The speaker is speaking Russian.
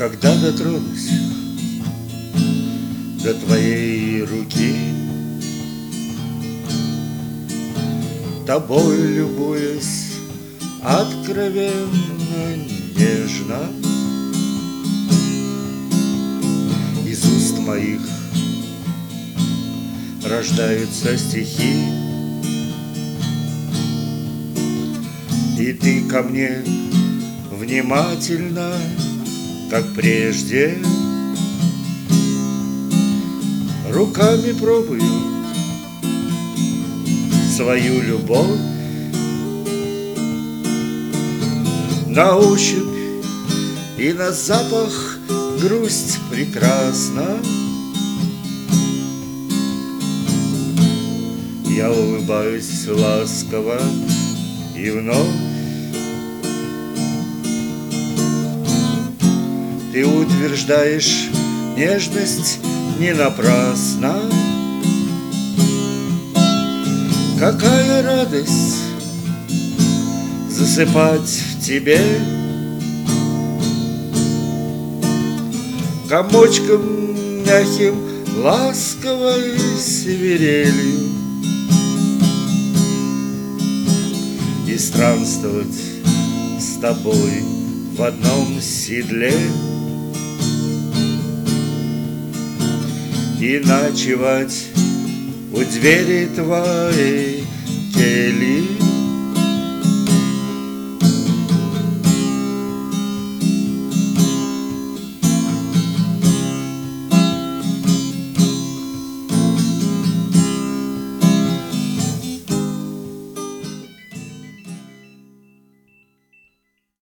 Когда дотронусь до твоей руки, тобой любуясь откровенно, нежно, из уст моих рождаются стихи, и ты ко мне внимательно, как прежде, руками пробую свою любовь. На ощупь и на запах грусть прекрасна. Я улыбаюсь ласково и вновь ты утверждаешь нежность не напрасно. Какая радость засыпать в тебе комочком мягким ласковой свирелью и странствовать с тобой в одном седле и ночевать у двери твоей кельи.